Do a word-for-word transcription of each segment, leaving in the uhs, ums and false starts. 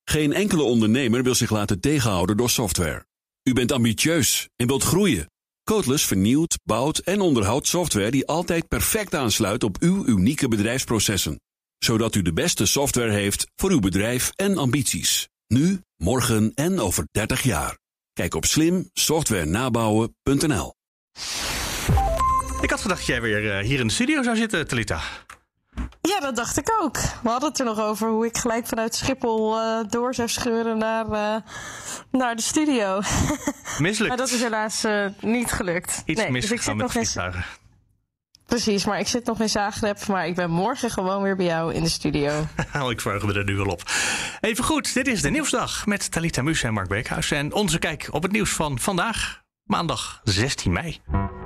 Geen enkele ondernemer wil zich laten tegenhouden door software. U bent ambitieus en wilt groeien. Codeless vernieuwt, bouwt en onderhoudt software die altijd perfect aansluit op uw unieke bedrijfsprocessen. Zodat u de beste software heeft voor uw bedrijf en ambities. Nu, morgen en over dertig jaar. Kijk op slim software nabouwen punt n l. Ik had gedacht dat jij weer uh, hier in de studio zou zitten, Talita. Ja, dat dacht ik ook. We hadden het er nog over hoe ik gelijk vanuit Schiphol uh, door zou scheuren naar, uh, naar de studio. Mislukt. Maar dat is helaas uh, niet gelukt. Iets nee, misgegaan dus ik zit met nog in... vliegtuigen. Precies, maar ik zit nog in Zagreb, maar ik ben morgen gewoon weer bij jou in de studio. Ik verheug me er nu al op. Even goed, dit is de Nieuwsdag met Talita Muus en Mark Beekhuis. En onze kijk op het nieuws van vandaag, maandag zestien mei.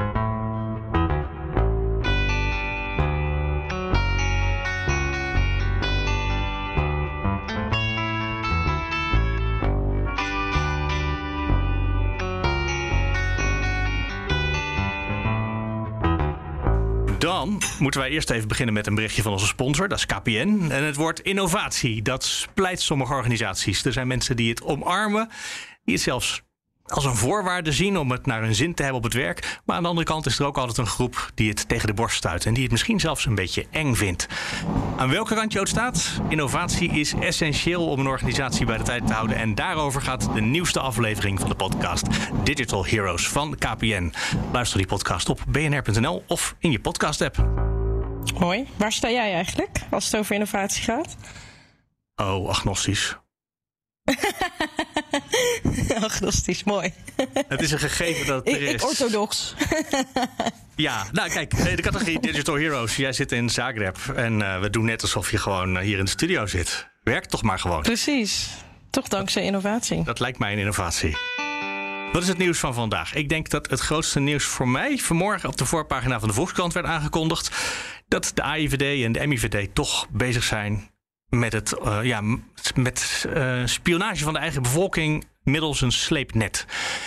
Dan moeten wij eerst even beginnen met een berichtje van onze sponsor, dat is K P N. En het woord innovatie, dat splijt sommige organisaties. Er zijn mensen die het omarmen, die het zelfs als een voorwaarde zien om het naar hun zin te hebben op het werk. Maar aan de andere kant is er ook altijd een groep die het tegen de borst stuit en die het misschien zelfs een beetje eng vindt. Aan welke kant je ook staat, innovatie is essentieel om een organisatie bij de tijd te houden. En daarover gaat de nieuwste aflevering van de podcast Digital Heroes van K P N. Luister die podcast op b n r punt n l of in je podcast-app. Mooi. Waar sta jij eigenlijk als het over innovatie gaat? Oh, agnostisch. Agnostisch, mooi. Het is een gegeven dat er is. Ik, ik orthodox. Ja, nou kijk, de categorie Digital Heroes. Jij zit in Zagreb en uh, we doen net alsof je gewoon hier in de studio zit. Werk toch maar gewoon. Precies. Toch dankzij innovatie. Dat lijkt mij een innovatie. Wat is het nieuws van vandaag? Ik denk dat het grootste nieuws voor mij vanmorgen op de voorpagina van de Volkskrant werd aangekondigd. Dat de A I V D en de M I V D toch bezig zijn met het uh, ja, met uh, spionage van de eigen bevolking middels een sleepnet.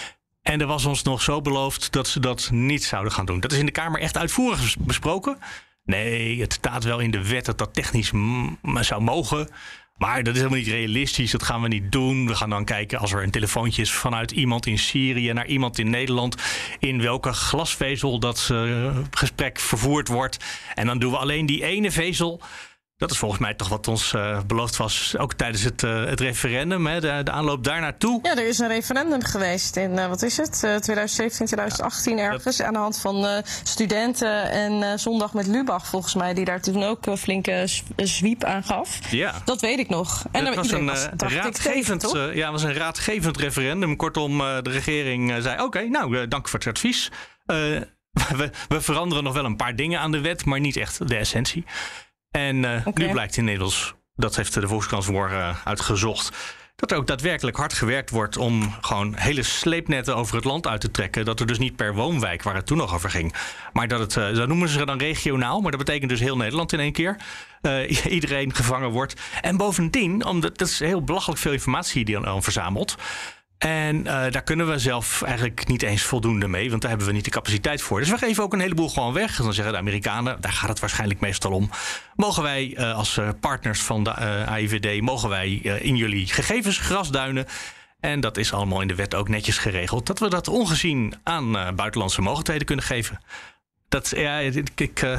En er was ons nog zo beloofd dat ze dat niet zouden gaan doen. Dat is in de Kamer echt uitvoerig besproken. Nee, het staat wel in de wet dat dat technisch m- zou mogen. Maar dat is helemaal niet realistisch, dat gaan we niet doen. We gaan dan kijken als er een telefoontje is vanuit iemand in Syrië naar iemand in Nederland, in welke glasvezel dat uh, gesprek vervoerd wordt. En dan doen we alleen die ene vezel. Dat is volgens mij toch wat ons uh, beloofd was, ook tijdens het, uh, het referendum, hè, de, de aanloop daar naartoe. Ja, er is een referendum geweest in, uh, wat is het, uh, twintig zeventien, twintig achttien ja, ergens. Dat... aan de hand van uh, studenten en uh, Zondag met Lubach, volgens mij, die daar toen ook een flinke zwiep aan gaf. Ja. Dat weet ik nog. En het was een, was, uh, raadgevend, tegen, uh, ja, was een raadgevend referendum. Kortom, uh, de regering uh, zei, oké, okay, nou, uh, dank voor het advies. Uh, we, we veranderen nog wel een paar dingen aan de wet, maar niet echt de essentie. En uh, okay. nu blijkt inmiddels, dat heeft de Volkskrant vanmorgen uh, uitgezocht, dat er ook daadwerkelijk hard gewerkt wordt om gewoon hele sleepnetten over het land uit te trekken. Dat er dus niet per woonwijk, waar het toen nog over ging, maar dat het, uh, dat noemen ze dan regionaal, maar dat betekent dus heel Nederland in één keer. Uh, iedereen gevangen wordt. En bovendien, omdat dat is heel belachelijk veel informatie die dan verzamelt. En uh, daar kunnen we zelf eigenlijk niet eens voldoende mee, want daar hebben we niet de capaciteit voor. Dus we geven ook een heleboel gewoon weg. Dan zeggen de Amerikanen, daar gaat het waarschijnlijk meestal om. Mogen wij uh, als uh, partners van de uh, A I V D, mogen wij uh, in jullie gegevens grasduinen? En dat is allemaal in de wet ook netjes geregeld. Dat we dat ongezien aan uh, buitenlandse mogendheden kunnen geven. Dat, ja, ik... ik uh...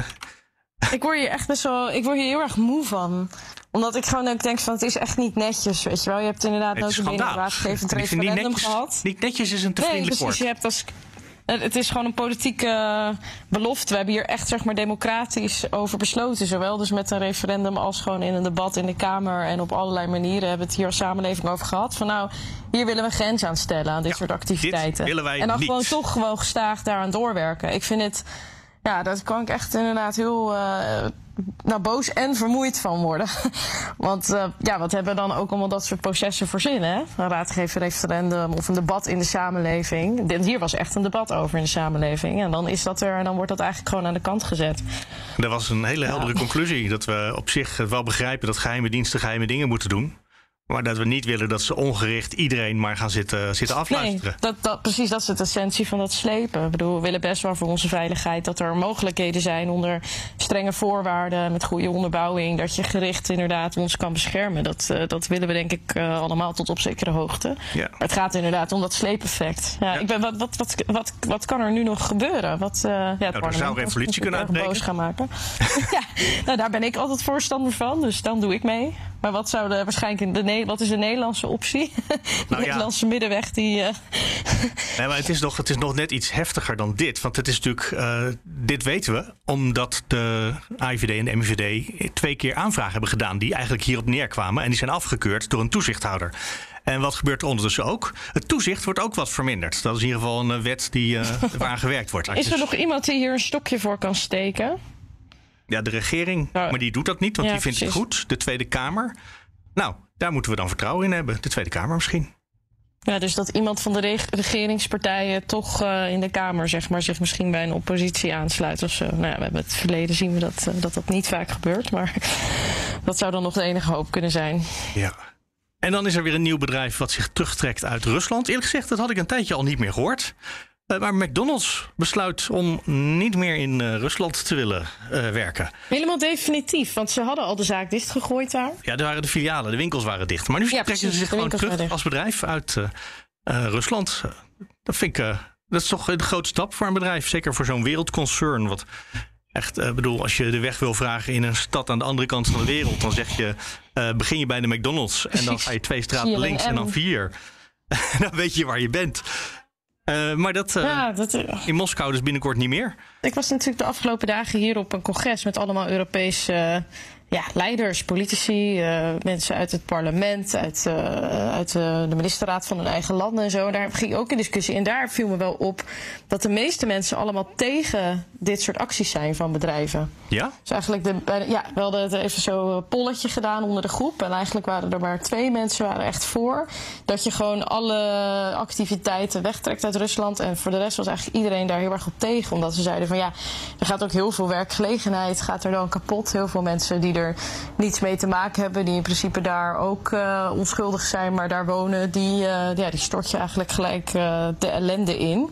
Ik word hier echt best wel, ik word hier heel erg moe van. Omdat ik gewoon ook denk van, het is echt niet netjes, weet je wel. Je hebt inderdaad nooit een raadgevend referendum netjes, gehad. Niet netjes is een te vriendelijk nee, precies, woord. Je hebt als, het is gewoon een politieke belofte. We hebben hier echt zeg maar democratisch over besloten. Zowel dus met een referendum als gewoon in een debat in de Kamer. En op allerlei manieren hebben we het hier als samenleving over gehad. Van nou, hier willen we grens aan stellen aan dit ja, soort activiteiten. Dit willen wij en dan niet. gewoon toch gewoon gestaag daaraan doorwerken. Ik vind het... Ja, daar kan ik echt inderdaad heel uh, nou, boos en vermoeid van worden. Want uh, ja, wat hebben we dan ook allemaal dat soort processen verzinnen? Hè? Een raadgever referendum of een debat in de samenleving. Dit hier was echt een debat over in de samenleving. En dan is dat er en dan wordt dat eigenlijk gewoon aan de kant gezet. Er was een hele heldere ja. conclusie. Dat we op zich wel begrijpen dat geheime diensten geheime dingen moeten doen. Maar dat we niet willen dat ze ongericht iedereen maar gaan zitten, zitten afluisteren. Nee, dat, dat, precies, dat is het essentie van dat slepen. Ik bedoel, we willen best wel voor onze veiligheid dat er mogelijkheden zijn onder strenge voorwaarden, met goede onderbouwing, dat je gericht inderdaad ons kan beschermen. Dat, uh, dat willen we denk ik uh, allemaal tot op zekere hoogte. Ja. Maar het gaat inderdaad om dat sleepeffect. Ja, ja. Ik ben, wat, wat, wat, wat, wat kan er nu nog gebeuren? Wat, uh, ja, het nou, er zou revolutie kunnen uitbreken. Boos gaan maken. Ja, nou, daar ben ik altijd voorstander van, dus dan doe ik mee. Maar wat zou de waarschijnlijk de wat is de Nederlandse optie? De nou, Nederlandse ja. middenweg die. Uh... Nee, maar het is, nog, het is nog net iets heftiger dan dit. Want het is natuurlijk. Uh, dit weten we omdat de A I V D en de M I V D twee keer aanvragen hebben gedaan die eigenlijk hierop neerkwamen. En die zijn afgekeurd door een toezichthouder. En wat gebeurt er ondertussen ook? Het toezicht wordt ook wat verminderd. Dat is in ieder geval een wet die uh, waar gewerkt wordt. Is er nog iemand die hier een stokje voor kan steken? Ja, de regering. Ja. Maar die doet dat niet, want ja, die vindt precies. het goed. De Tweede Kamer. Nou, daar moeten we dan vertrouwen in hebben. De Tweede Kamer misschien. Ja, dus dat iemand van de reg- regeringspartijen toch uh, in de Kamer zeg maar, zich misschien bij een oppositie aansluit of zo. Nou ja, we hebben het verleden zien we dat, uh, dat dat niet vaak gebeurt. Maar dat zou dan nog de enige hoop kunnen zijn. Ja. En dan is er weer een nieuw bedrijf wat zich terugtrekt uit Rusland. Eerlijk gezegd, dat had ik een tijdje al niet meer gehoord. Uh, maar McDonald's besluit om niet meer in uh, Rusland te willen uh, werken. Helemaal definitief, want ze hadden al de zaak dichtgegooid daar. Ja, daar waren de filialen, de winkels waren dicht. Maar nu ja, trekken precies, ze zich gewoon terug als bedrijf uit uh, uh, Rusland. Uh, dat vind ik, uh, dat is toch een grote stap voor een bedrijf. Zeker voor zo'n wereldconcern. Wat echt, uh, bedoel, als je de weg wil vragen in een stad aan de andere kant van de wereld, dan zeg je, uh, begin je bij de McDonald's. Precies. En dan ga je twee straten links en dan vier. En dan weet je waar je bent. Uh, maar dat, uh, ja, dat uh, in Moskou dus binnenkort niet meer. Ik was natuurlijk de afgelopen dagen hier op een congres met allemaal Europese uh, ja, leiders, politici, uh, mensen uit het parlement, uit, uh, uit uh, de ministerraad van hun eigen landen en zo. Daar ging ook een discussie en daar viel me wel op dat de meeste mensen allemaal tegen dit soort acties zijn van bedrijven. Ja? Dus eigenlijk de, ja, we hadden het even zo een polletje gedaan onder de groep en eigenlijk waren er maar twee mensen waren echt voor dat je gewoon alle activiteiten wegtrekt uit Rusland en voor de rest was eigenlijk iedereen daar heel erg op tegen, omdat ze zeiden van ja, er gaat ook heel veel werkgelegenheid, gaat er dan kapot, heel veel mensen die er niets mee te maken hebben, die in principe daar ook uh, onschuldig zijn, maar daar wonen, die, uh, ja, die stort je eigenlijk gelijk uh, de ellende in.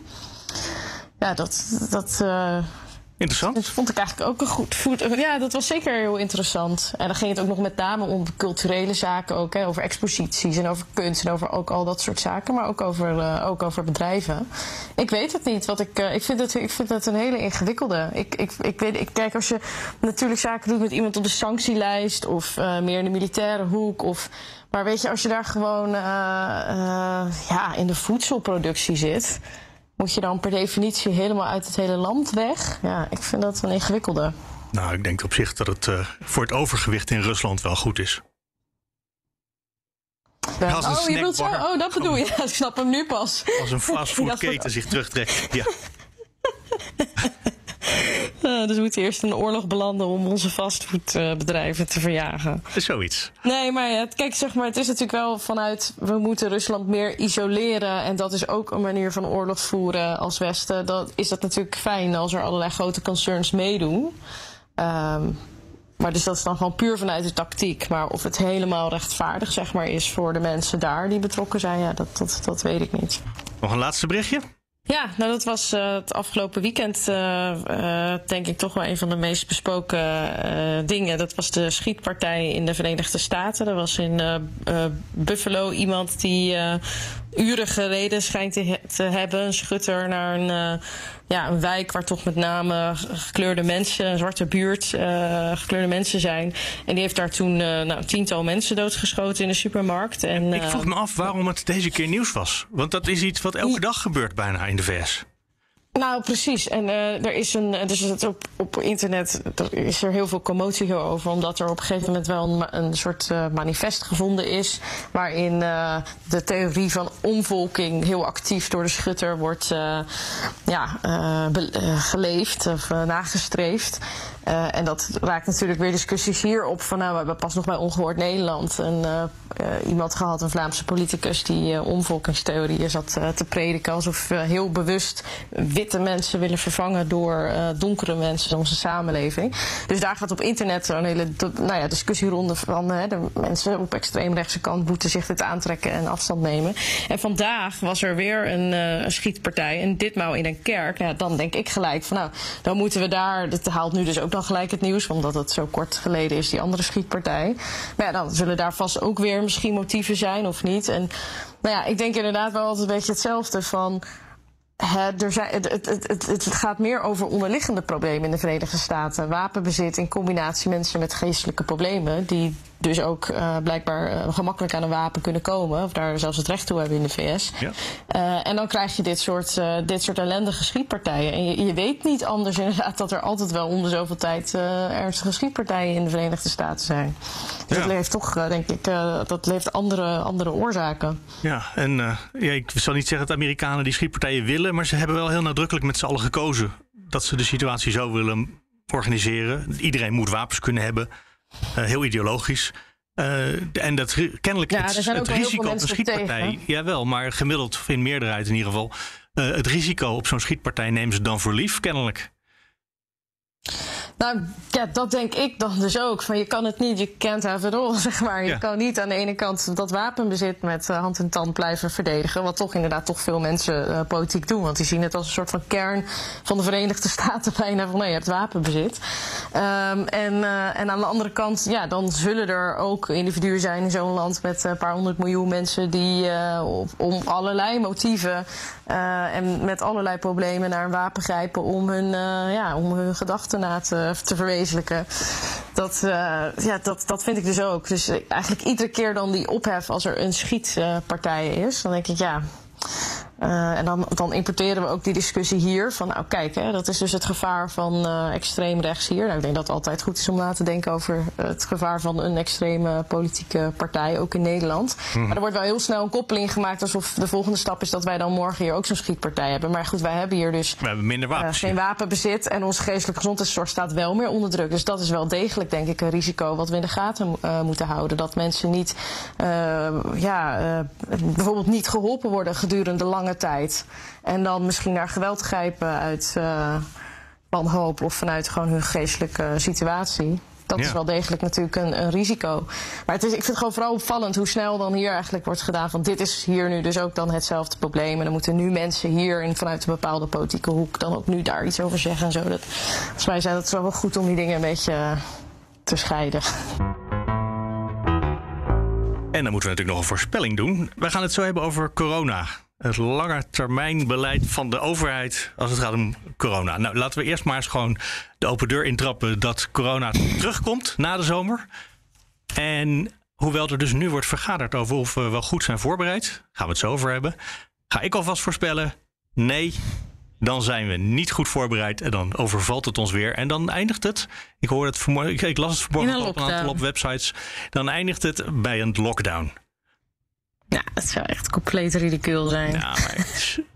Ja, dat... dat uh, Interessant. Dat vond ik eigenlijk ook een goed voet. Ja, dat was zeker heel interessant. En dan ging het ook nog met name om culturele zaken, ook, hè, over exposities en over kunst en over ook al dat soort zaken, maar ook over, uh, ook over bedrijven. Ik weet het niet. Wat ik, uh, ik, vind het, ik vind het een hele ingewikkelde. Ik, ik, ik weet, ik, kijk, als je natuurlijk zaken doet met iemand op de sanctielijst of uh, meer in de militaire hoek, of, maar weet je, als je daar gewoon uh, uh, ja, in de voedselproductie zit, moet je dan per definitie helemaal uit het hele land weg? Ja, ik vind dat een ingewikkelde. Nou, ik denk op zich dat het uh, voor het overgewicht in Rusland wel goed is. Ja. Oh, je wilt zo? Oh, dat bedoel je. Ik snap hem nu pas. Als een fastfoodketen zich terugtrekt. Ja. Uh, dus we moeten eerst in een oorlog belanden om onze fastfoodbedrijven te verjagen. Zoiets. Nee, maar ja, kijk, zeg maar, het is natuurlijk wel vanuit, we moeten Rusland meer isoleren. En dat is ook een manier van oorlog voeren als Westen. Dan is dat natuurlijk fijn als er allerlei grote concerns meedoen. Um, maar dus dat is dan gewoon puur vanuit de tactiek. Maar of het helemaal rechtvaardig, zeg maar, is voor de mensen daar die betrokken zijn, ja, dat, dat, dat weet ik niet. Nog een laatste berichtje? Ja, nou dat was uh, het afgelopen weekend uh, uh, denk ik toch wel een van de meest besproken uh, dingen. Dat was de schietpartij in de Verenigde Staten. Er was in uh, uh, Buffalo iemand die uh, uren gereden schijnt te, he- te hebben. Een schutter naar een, uh, ja, een wijk waar toch met name gekleurde mensen, een zwarte buurt, uh, gekleurde mensen zijn. En die heeft daar toen uh, nou, tiental mensen doodgeschoten in de supermarkt. En, uh, ik vroeg me af waarom het deze keer nieuws was. Want dat is iets wat elke dag gebeurt bijna in de V S. Nou, precies. En uh, er is een, dus het op, op internet er is er heel veel commotie over, omdat er op een gegeven moment wel een, een soort uh, manifest gevonden is, waarin uh, de theorie van omvolking heel actief door de schutter wordt uh, ja, uh, be, uh, geleefd of uh, nagestreefd. Uh, en dat raakt natuurlijk weer discussies hier op. Van, nou, we hebben pas nog bij Ongehoord Nederland een, uh, uh, iemand gehad, een Vlaamse politicus, die uh, omvolkingstheorieën zat uh, te prediken. Alsof we heel bewust witte mensen willen vervangen door uh, donkere mensen in onze samenleving. Dus daar gaat op internet een hele nou ja, discussieronde van uh, de mensen op extreemrechtse kant moeten zich dit aantrekken en afstand nemen. En vandaag was er weer een, uh, een schietpartij. En ditmaal in een kerk. Ja, dan denk ik gelijk van nou, dan moeten we daar. Dit haalt nu dus ook dan gelijk het nieuws, omdat het zo kort geleden is, die andere schietpartij. Maar ja, dan zullen daar vast ook weer misschien motieven zijn of niet. En nou ja, ik denk inderdaad wel altijd een beetje hetzelfde van. He, er zijn, het, het, het, het gaat meer over onderliggende problemen in de Verenigde Staten. Wapenbezit in combinatie mensen met geestelijke problemen, die dus ook uh, blijkbaar uh, gemakkelijk aan een wapen kunnen komen, of daar zelfs het recht toe hebben in de V S. Ja. Uh, en dan krijg je dit soort, uh, dit soort ellendige schietpartijen. En je, je weet niet anders inderdaad dat er altijd wel om de zoveel tijd uh, ernstige schietpartijen in de Verenigde Staten zijn. Dus ja. Dat heeft toch, uh, denk ik, uh, dat heeft andere, andere oorzaken. Ja, en uh, ja, ik zal niet zeggen dat de Amerikanen die schietpartijen willen, maar ze hebben wel heel nadrukkelijk met z'n allen gekozen dat ze de situatie zo willen organiseren. Iedereen moet wapens kunnen hebben. Uh, heel ideologisch. Uh, en dat kennelijk ja, het, het risico op een schietpartij. Jawel, maar gemiddeld in meerderheid in ieder geval. Uh, het risico op zo'n schietpartij nemen ze dan voor lief, kennelijk. Nou, ja, dat denk ik dan dus ook. Van je kan het niet, je can't have it all, zeg maar. Je ja. kan niet aan de ene kant dat wapenbezit met uh, hand en tand blijven verdedigen. Wat toch inderdaad toch veel mensen uh, politiek doen. Want die zien het als een soort van kern van de Verenigde Staten bijna. Van nee, je hebt wapenbezit. Um, en, uh, en aan de andere kant, ja, dan zullen er ook individuen zijn in zo'n land met een paar honderd miljoen mensen die uh, op, om allerlei motieven uh, en met allerlei problemen naar een wapen grijpen om hun, uh, ja, om hun gedachten na te te verwezenlijken. Dat, uh, ja, dat, dat vind ik dus ook. Dus eigenlijk iedere keer dan die ophef als er een schietpartij is, dan denk ik ja. Uh, en dan, dan importeren we ook die discussie hier van nou kijk, hè, dat is dus het gevaar van uh, extreem rechts hier. Nou, ik denk dat het altijd goed is om na te denken over het gevaar van een extreme politieke partij, ook in Nederland. Mm. Maar er wordt wel heel snel een koppeling gemaakt alsof de volgende stap is dat wij dan morgen hier ook zo'n schietpartij hebben. Maar goed, wij hebben hier dus we hebben minder wapens, uh, geen wapenbezit en onze geestelijke gezondheidszorg staat wel meer onder druk. Dus dat is wel degelijk denk ik een risico wat we in de gaten uh, moeten houden. Dat mensen niet uh, ja, uh, bijvoorbeeld niet geholpen worden gedurende lange tijd. En dan misschien naar geweld grijpen uit uh, wanhoop of vanuit gewoon hun geestelijke situatie. Dat ja. is wel degelijk natuurlijk een, een risico. Maar het is, ik vind het gewoon vooral opvallend hoe snel dan hier eigenlijk wordt gedaan van dit is hier nu dus ook dan hetzelfde probleem. En dan moeten nu mensen hier in, vanuit een bepaalde politieke hoek dan ook nu daar iets over zeggen en zo. Dat, volgens mij zijn het wel goed om die dingen een beetje te scheiden. En dan moeten we natuurlijk nog een voorspelling doen. We gaan het zo hebben over corona. Het langetermijnbeleid van de overheid als het gaat om corona. Nou, laten we eerst maar eens gewoon de open deur intrappen dat corona terugkomt na de zomer. En hoewel er dus nu wordt vergaderd over of we wel goed zijn voorbereid, gaan we het zo over hebben, ga ik alvast voorspellen, nee, dan zijn we niet goed voorbereid en dan overvalt het ons weer. En dan eindigt het, ik, hoor het vanmorgen, ik, ik las het vanmorgen op een aantal op websites, dan eindigt het bij een lockdown. Ja, dat zou echt compleet ridicuul zijn. Ja, maar...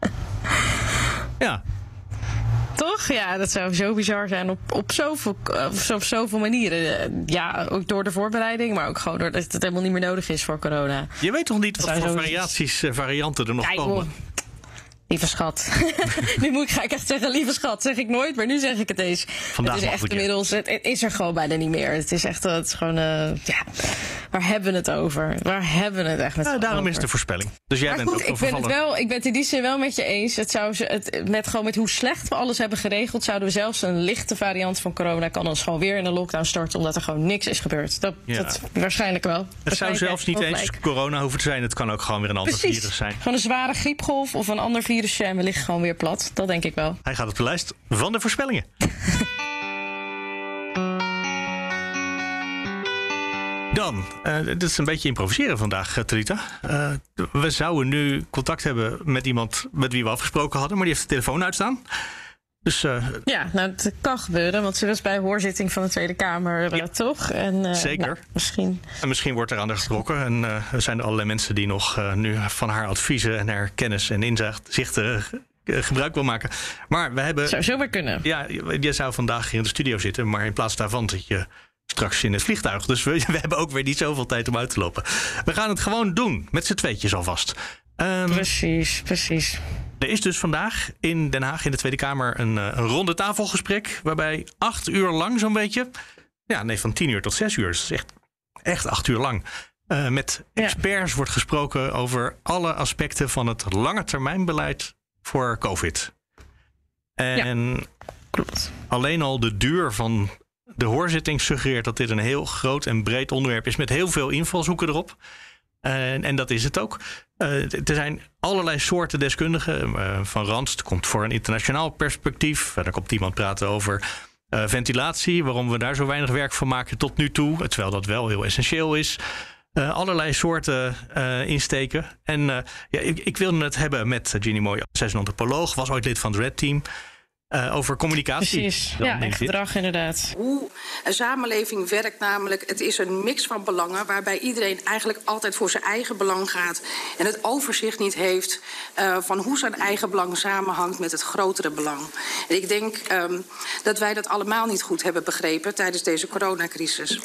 ja. Toch? Ja, dat zou zo bizar zijn op, op, zoveel, op zoveel manieren. Ja, ook door de voorbereiding, maar ook gewoon doordat het helemaal niet meer nodig is voor corona. Je weet toch niet wat voor variaties, varianten er nog Kijk, komen? Hoor. Lieve schat. Nu moet ik, ga ik echt zeggen, lieve schat, zeg ik nooit, maar nu zeg ik het eens. Vandaag het is echt inmiddels, het, het is er gewoon bijna niet meer. Het is echt, het is gewoon, uh, ja, waar hebben we het over? Waar hebben we het echt met ja, Daarom over? is de voorspelling. Dus jij maar bent goed, ook ik ben het wel, ik ben het in die zin wel met je eens. Het zou ze, het, met gewoon met hoe slecht we alles hebben geregeld, zouden we zelfs een lichte variant van corona kan ons gewoon weer in een lockdown starten, omdat er gewoon niks is gebeurd. Dat, ja. dat waarschijnlijk wel. Het zou zelfs niet eens lijkt. corona hoeven te zijn. Het kan ook gewoon weer een ander Precies. virus zijn. Gewoon een zware griepgolf of een ander virusje en we liggen gewoon weer plat. Dat denk ik wel. Hij gaat op de lijst van de voorspellingen. Dan, uh, dit is een beetje improviseren vandaag, uh, Talita. Uh, we zouden nu contact hebben met iemand met wie we afgesproken hadden, maar die heeft de telefoon uitstaan. Dus, uh, ja, nou, het kan gebeuren, want ze was bij hoorzitting van de Tweede Kamer, ja, toch? En, uh, zeker. Nou, misschien... En misschien wordt er aan haar getrokken. En uh, er zijn er allerlei mensen die nog uh, nu van haar adviezen en haar kennis en inzichten gebruik wil maken. Maar we hebben... Zou zo weer kunnen. Ja, je zou vandaag hier in de studio zitten, maar in plaats daarvan zit je straks in het vliegtuig. Dus we, we hebben ook weer niet zoveel tijd om uit te lopen. We gaan het gewoon doen, met z'n tweetjes alvast. Um, precies, precies. Er is dus vandaag in Den Haag in de Tweede Kamer een, een ronde tafelgesprek, waarbij acht uur lang zo'n beetje, ja nee, van tien uur tot zes uur, dus dat is echt, echt acht uur lang, uh, met experts ja. wordt gesproken over alle aspecten van het langetermijnbeleid voor COVID. En ja, klopt. Alleen al de duur van de hoorzitting suggereert dat dit een heel groot en breed onderwerp is met heel veel invalshoeken erop. Uh, en dat is het ook. Uh, er zijn allerlei soorten deskundigen. Uh, van Randst komt voor een internationaal perspectief. Verder komt iemand praten over uh, ventilatie. Waarom we daar zo weinig werk van maken tot nu toe. Terwijl dat wel heel essentieel is. Uh, allerlei soorten uh, insteken. En uh, ja, ik, ik wilde het hebben met Ginny Mooi. Zij is een antropoloog. Was ooit lid van het Red Team. Uh, over communicatie. Precies, ja, en gedrag inderdaad. Hoe een samenleving werkt namelijk, het is een mix van belangen waarbij iedereen eigenlijk altijd voor zijn eigen belang gaat en het overzicht niet heeft uh, van hoe zijn eigen belang samenhangt met het grotere belang. En ik denk um, dat wij dat allemaal niet goed hebben begrepen tijdens deze coronacrisis.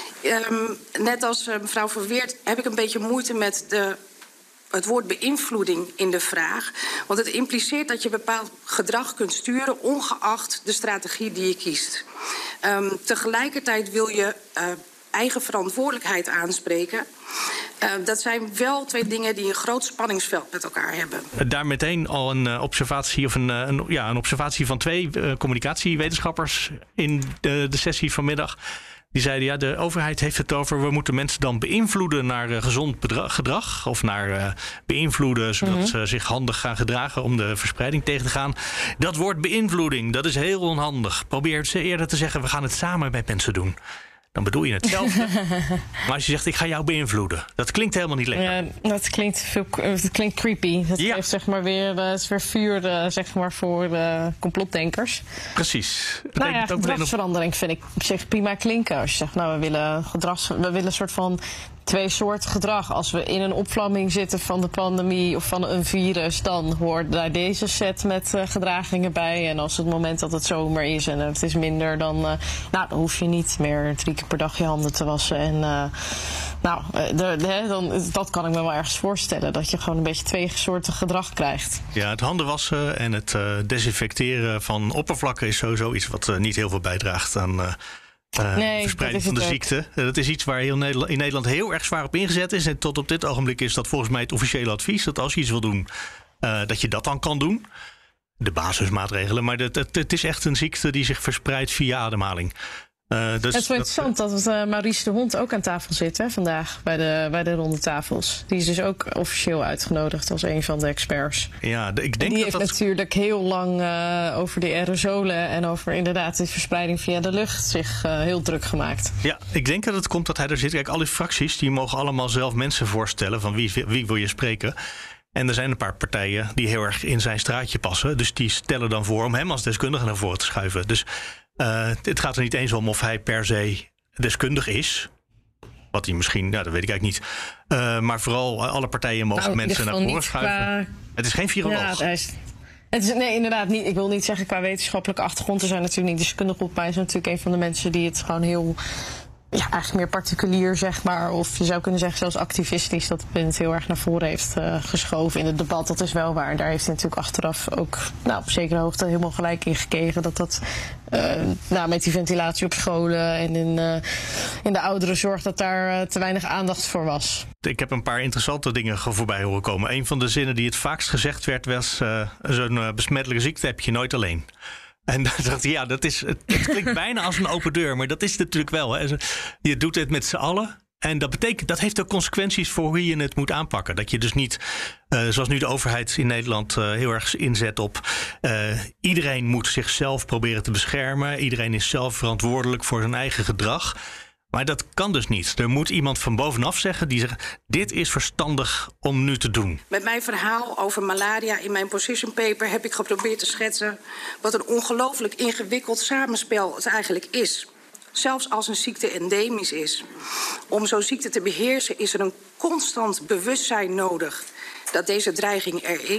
Um, net als uh, mevrouw Verweert heb ik een beetje moeite met de het woord beïnvloeding in de vraag. Want het impliceert dat je bepaald gedrag kunt sturen ongeacht de strategie die je kiest. Um, tegelijkertijd wil je uh, eigen verantwoordelijkheid aanspreken. Uh, dat zijn wel twee dingen die een groot spanningsveld met elkaar hebben. Daar meteen al een uh, observatie of een, uh, een, ja, een observatie van twee uh, communicatiewetenschappers in de, de sessie vanmiddag. Die zeiden, ja, de overheid heeft het over, we moeten mensen dan beïnvloeden naar uh, gezond bedra- gedrag. Of naar uh, beïnvloeden zodat mm-hmm. ze zich handig gaan gedragen om de verspreiding tegen te gaan. Dat woord beïnvloeding, dat is heel onhandig. Probeer ze eerder te zeggen, we gaan het samen met mensen doen. Dan bedoel je hetzelfde. Maar als je zegt, ik ga jou beïnvloeden. Dat klinkt helemaal niet lekker. Ja, dat klinkt, veel, dat klinkt creepy. Dat ja. geeft zeg maar weer, dat is weer vuur uh, zeg maar voor de complotdenkers. Precies. Dat nou ja, ook gedragsverandering vind ik op zich prima klinken. Als je zegt, nou, we willen, gedrags, we willen een soort van twee soorten gedrag. Als we in een opvlamming zitten van de pandemie of van een virus, dan hoort daar deze set met uh, gedragingen bij. En als het moment dat het zomer is en het is minder, dan, uh, nou, dan hoef je niet meer drie keer per dag je handen te wassen. En uh, nou, de, de, dan, dat kan ik me wel ergens voorstellen. Dat je gewoon een beetje twee soorten gedrag krijgt. Ja, het handen wassen en het uh, desinfecteren van oppervlakken is sowieso iets wat uh, niet heel veel bijdraagt aan Uh, Uh, nee, verspreiding van de ziekte. Uh, dat is iets waar heel Nederland, in Nederland heel erg zwaar op ingezet is. En tot op dit ogenblik is dat volgens mij het officiële advies. Dat als je iets wil doen, uh, dat je dat dan kan doen. De basismaatregelen. Maar het, het, het is echt een ziekte die zich verspreidt via ademhaling. Uh, dus het is wel dat, interessant dat uh, Maurice de Hond ook aan tafel zit hè, vandaag bij de, bij de ronde tafels. Die is dus ook officieel uitgenodigd als een van de experts. Ja, de, ik denk en die dat heeft dat... natuurlijk heel lang uh, over de aerosolen en over inderdaad de verspreiding via de lucht zich uh, heel druk gemaakt. Ja, ik denk dat het komt dat hij er zit. Kijk, alle fracties die mogen allemaal zelf mensen voorstellen van wie, wie wil je spreken. En er zijn een paar partijen die heel erg in zijn straatje passen. Dus die stellen dan voor om hem als deskundige naar voren te schuiven. Dus Uh, het gaat er niet eens om of hij per se deskundig is. Wat hij misschien, nou, dat weet ik eigenlijk niet. Uh, maar vooral alle partijen mogen nou, mensen naar voren schuiven. Qua... Het is geen viroloog. Ja, het is, het is, nee, inderdaad niet. Ik wil niet zeggen qua wetenschappelijke achtergrond. Er zijn natuurlijk niet deskundigen op. Maar hij is natuurlijk een van de mensen die het gewoon heel, ja, eigenlijk meer particulier, zeg maar. Of je zou kunnen zeggen zelfs activistisch. Dat het heel erg naar voren heeft uh, geschoven in het debat. Dat is wel waar. Daar heeft hij natuurlijk achteraf ook, nou, op zekere hoogte helemaal gelijk in gekregen. Dat dat Uh, nou, met die ventilatie op scholen en in, uh, in de ouderenzorg, dat daar uh, te weinig aandacht voor was. Ik heb een paar interessante dingen voorbij horen komen. Een van de zinnen die het vaakst gezegd werd was Uh, zo'n uh, besmettelijke ziekte heb je nooit alleen. En dan dacht ik, ja, dat is, het, het klinkt bijna als een open deur, maar dat is het natuurlijk wel. Hè. Je doet het met z'n allen. En dat betekent, dat heeft ook consequenties voor hoe je het moet aanpakken. Dat je dus niet, uh, zoals nu de overheid in Nederland uh, heel erg inzet op Uh, iedereen moet zichzelf proberen te beschermen. Iedereen is zelf verantwoordelijk voor zijn eigen gedrag. Maar dat kan dus niet. Er moet iemand van bovenaf zeggen die zegt, dit is verstandig om nu te doen. Met mijn verhaal over malaria in mijn position paper heb ik geprobeerd te schetsen wat een ongelooflijk ingewikkeld samenspel het eigenlijk is. Zelfs als een ziekte endemisch is. Om zo'n ziekte te beheersen is er een constant bewustzijn nodig dat deze dreiging er is.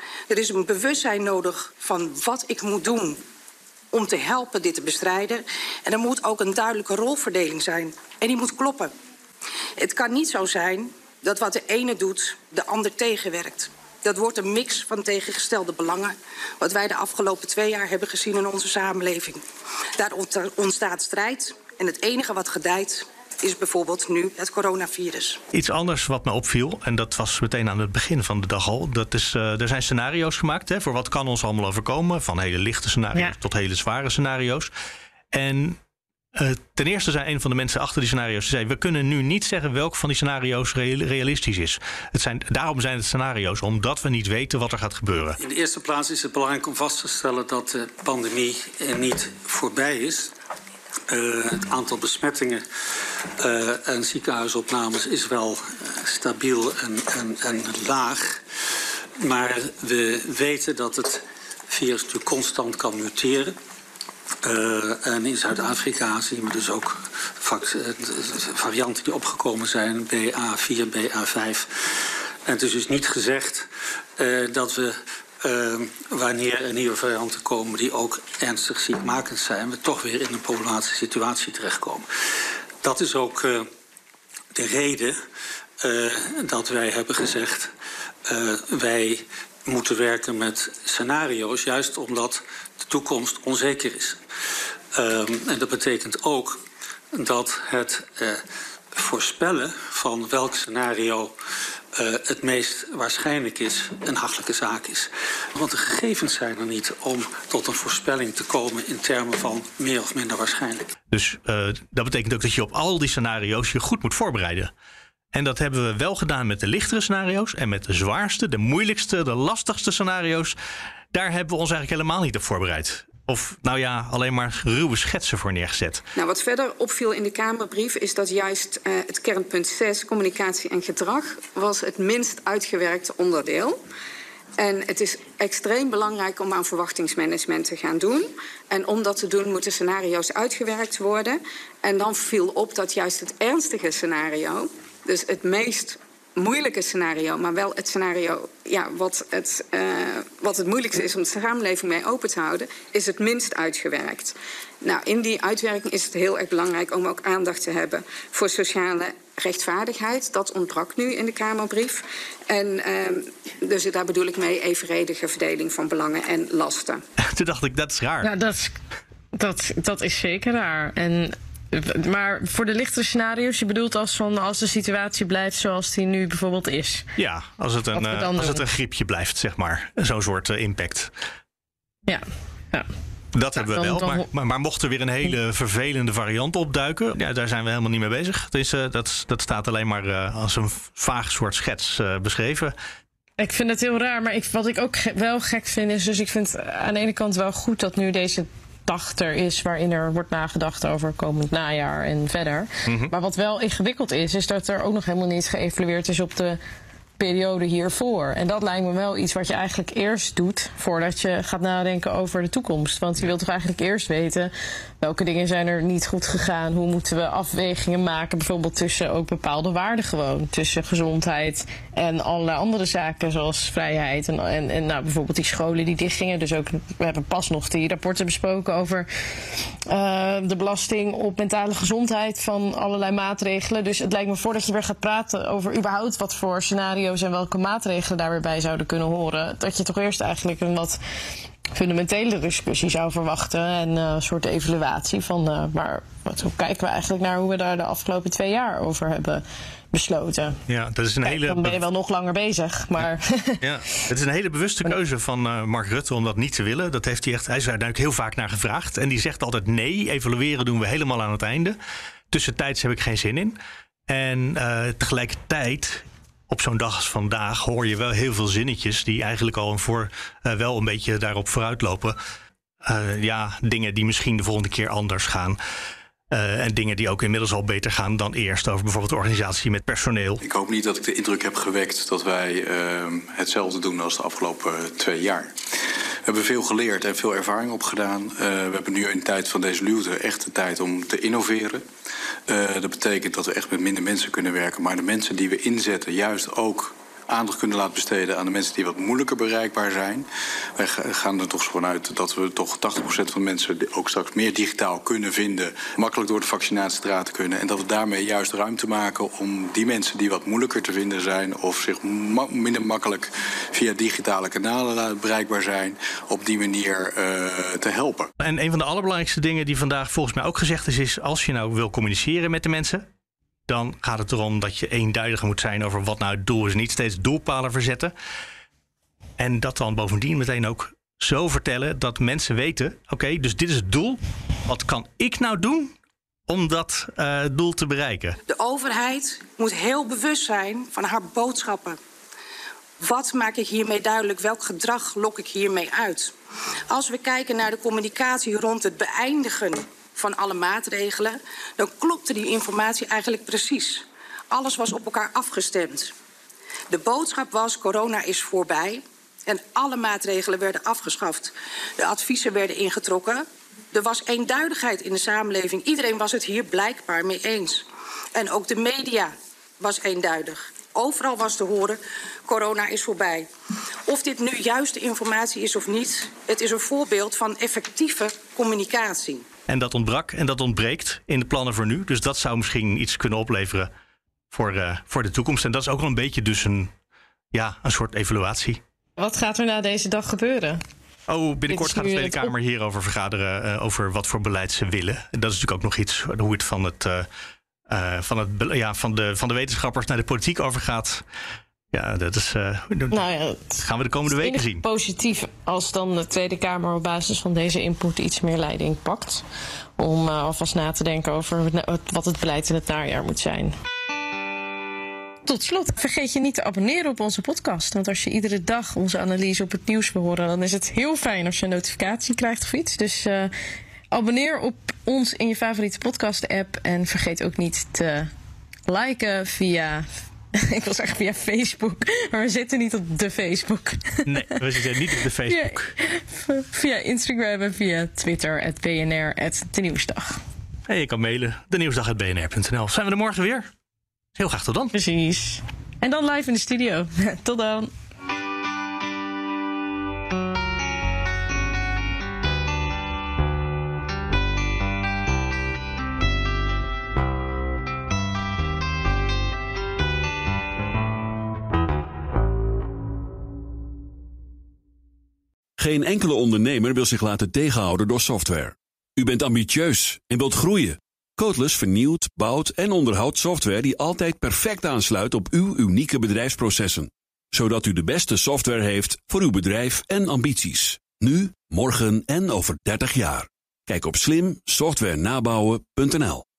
Er is een bewustzijn nodig van wat ik moet doen om te helpen dit te bestrijden. En er moet ook een duidelijke rolverdeling zijn. En die moet kloppen. Het kan niet zo zijn dat wat de ene doet, de ander tegenwerkt. Dat wordt een mix van tegengestelde belangen, wat wij de afgelopen twee jaar hebben gezien in onze samenleving. Daar ontstaat strijd en het enige wat gedijt is bijvoorbeeld nu het coronavirus. Iets anders wat me opviel, en dat was meteen aan het begin van de dag al, dat is, uh, er zijn scenario's gemaakt hè, voor wat kan ons allemaal overkomen, van hele lichte scenario's ja. tot hele zware scenario's. En Uh, ten eerste zei een van de mensen achter die scenario's, zei, we kunnen nu niet zeggen welk van die scenario's realistisch is. Het zijn, daarom zijn het scenario's, omdat we niet weten wat er gaat gebeuren. In de eerste plaats is het belangrijk om vast te stellen dat de pandemie niet voorbij is. Uh, het aantal besmettingen uh, en ziekenhuisopnames is wel uh, stabiel en, en, en laag. Maar we weten dat het virus natuurlijk constant kan muteren. Uh, en in Zuid-Afrika zien we dus ook varianten die opgekomen zijn, B A vier, B A vijf. En het is dus niet gezegd uh, dat we, uh, wanneer er nieuwe varianten komen die ook ernstig ziekmakend zijn, we toch weer in een problematische situatie terechtkomen. Dat is ook uh, de reden uh, dat wij hebben gezegd, uh, wij moeten werken met scenario's, juist omdat de toekomst onzeker is. Um, en dat betekent ook dat het uh, voorspellen van welk scenario uh, het meest waarschijnlijk is, een hachelijke zaak is. Want de gegevens zijn er niet om tot een voorspelling te komen in termen van meer of minder waarschijnlijk. Dus uh, dat betekent ook dat je op al die scenario's je goed moet voorbereiden. En dat hebben we wel gedaan met de lichtere scenario's en met de zwaarste, de moeilijkste, de lastigste scenario's. Daar hebben we ons eigenlijk helemaal niet op voorbereid. Of nou ja, alleen maar ruwe schetsen voor neergezet. Nou, wat verder opviel in de Kamerbrief is dat juist uh, het kernpunt zes, communicatie en gedrag, was het minst uitgewerkte onderdeel. En het is extreem belangrijk om aan verwachtingsmanagement te gaan doen. En om dat te doen moeten scenario's uitgewerkt worden. En dan viel op dat juist het ernstige scenario, dus het meest moeilijke scenario, maar wel het scenario ja, wat, het, uh, wat het moeilijkste is om de samenleving mee open te houden, is het minst uitgewerkt. Nou, in die uitwerking is het heel erg belangrijk om ook aandacht te hebben voor sociale rechtvaardigheid. Dat ontbrak nu in de Kamerbrief. En uh, dus daar bedoel ik mee evenredige verdeling van belangen en lasten. Toen dacht ik, dat is raar. Ja, dat is, dat, dat is zeker raar. En maar voor de lichtere scenario's, je bedoelt als, van, als de situatie blijft zoals die nu bijvoorbeeld is? Ja, als het een, uh, als het een griepje blijft, zeg maar. Zo'n soort uh, impact. Ja, ja. Dat ja, hebben we dan, wel, dan... Maar, maar, maar mocht er weer een hele vervelende variant opduiken, ja, daar zijn we helemaal niet mee bezig. Dus, uh, dat, dat staat alleen maar uh, als een vaag soort schets uh, beschreven. Ik vind het heel raar, maar ik, wat ik ook ge- wel gek vind is, dus ik vind aan de ene kant wel goed dat nu deze dag er is waarin er wordt nagedacht over komend najaar en verder. Mm-hmm. Maar wat wel ingewikkeld is, is dat er ook nog helemaal niet geëvalueerd is op de periode hiervoor. En dat lijkt me wel iets wat je eigenlijk eerst doet voordat je gaat nadenken over de toekomst. Want je wilt toch eigenlijk eerst weten welke dingen zijn er niet goed gegaan. Hoe moeten we afwegingen maken, bijvoorbeeld tussen ook bepaalde waarden gewoon. Tussen gezondheid en allerlei andere zaken zoals vrijheid. En, en, en nou, bijvoorbeeld die scholen die dichtgingen. Dus ook, we hebben pas nog die rapporten besproken over uh, de belasting op mentale gezondheid van allerlei maatregelen. Dus het lijkt me voordat je weer gaat praten over überhaupt wat voor scenario's en welke maatregelen daar weer bij zouden kunnen horen, dat je toch eerst eigenlijk een wat fundamentele discussie zou verwachten en uh, een soort evaluatie van, uh, maar wat, hoe kijken we eigenlijk naar hoe we daar de afgelopen twee jaar over hebben besloten. Ja, dat is een Kijk, hele dan ben je wel nog langer bezig, maar ja, het is een hele bewuste keuze van uh, Mark Rutte om dat niet te willen. Dat heeft hij echt, hij is daar natuurlijk heel vaak naar gevraagd en die zegt altijd nee, evalueren doen we helemaal aan het einde. Tussentijds heb ik geen zin in. En uh, tegelijkertijd, op zo'n dag als vandaag hoor je wel heel veel zinnetjes die eigenlijk al voor, uh, wel een beetje daarop vooruitlopen. Uh, ja, dingen die misschien de volgende keer anders gaan. Uh, en dingen die ook inmiddels al beter gaan dan eerst. Over bijvoorbeeld de organisatie met personeel. Ik hoop niet dat ik de indruk heb gewekt dat wij uh, hetzelfde doen als de afgelopen uh, twee jaar. We hebben veel geleerd en veel ervaring opgedaan. Uh, we hebben nu in de tijd van deze luwte echt de tijd om te innoveren. Uh, dat betekent dat we echt met minder mensen kunnen werken. Maar de mensen die we inzetten juist ook aandacht kunnen laten besteden aan de mensen die wat moeilijker bereikbaar zijn. Wij gaan er toch gewoon uit dat we toch tachtig procent van de mensen ook straks meer digitaal kunnen vinden, makkelijk door de vaccinatiestraat kunnen. En dat we daarmee juist ruimte maken om die mensen die wat moeilijker te vinden zijn of zich ma- minder makkelijk via digitale kanalen bereikbaar zijn, op die manier uh, te helpen. En een van de allerbelangrijkste dingen die vandaag volgens mij ook gezegd is, is als je nou wil communiceren met de mensen, dan gaat het erom dat je eenduidiger moet zijn over wat nou het doel is. Niet steeds doelpalen verzetten. En dat dan bovendien meteen ook zo vertellen dat mensen weten, oké, okay, dus dit is het doel. Wat kan ik nou doen om dat uh, doel te bereiken? De overheid moet heel bewust zijn van haar boodschappen. Wat maak ik hiermee duidelijk? Welk gedrag lok ik hiermee uit? Als we kijken naar de communicatie rond het beëindigen van alle maatregelen, dan klopte die informatie eigenlijk precies. Alles was op elkaar afgestemd. De boodschap was, corona is voorbij en alle maatregelen werden afgeschaft. De adviezen werden ingetrokken. Er was eenduidigheid in de samenleving. Iedereen was het hier blijkbaar mee eens. En ook de media was eenduidig. Overal was te horen, corona is voorbij. Of dit nu juiste informatie is of niet, het is een voorbeeld van effectieve communicatie. En dat ontbrak en dat ontbreekt in de plannen voor nu. Dus dat zou misschien iets kunnen opleveren voor, uh, voor de toekomst. En dat is ook wel een beetje dus een, ja, een soort evaluatie. Wat gaat er na deze dag gebeuren? Oh, binnenkort gaat de Tweede Kamer hierover vergaderen, uh, over wat voor beleid ze willen. En dat is natuurlijk ook nog iets hoe het van het... Uh, Uh, van, het, ja, van, de, van de wetenschappers naar de politiek overgaat. Ja, dat is, uh, nou ja, dat gaan we de komende weken zien. Positief als dan de Tweede Kamer op basis van deze input iets meer leiding pakt. Om uh, alvast na te denken over wat het beleid in het najaar moet zijn. Tot slot, vergeet je niet te abonneren op onze podcast. Want als je iedere dag onze analyse op het nieuws wil horen, dan is het heel fijn als je een notificatie krijgt of iets. Dus uh, abonneer op ons in je favoriete podcast-app. En vergeet ook niet te liken via... Ik wil zeggen via Facebook. Maar we zitten niet op de Facebook. Nee, we zitten niet op de Facebook. Via, via Instagram en via Twitter, at B N R, at de Nieuwsdag. En je kan mailen, de nieuwsdag at b n r punt n l. Zijn we er morgen weer? Heel graag tot dan. Precies. En dan live in de studio. Tot dan. Geen enkele ondernemer wil zich laten tegenhouden door software. U bent ambitieus en wilt groeien. Codeless vernieuwt, bouwt en onderhoudt software die altijd perfect aansluit op uw unieke bedrijfsprocessen. Zodat u de beste software heeft voor uw bedrijf en ambities. Nu, morgen en over dertig jaar. Kijk op slim software nabouwen punt n l.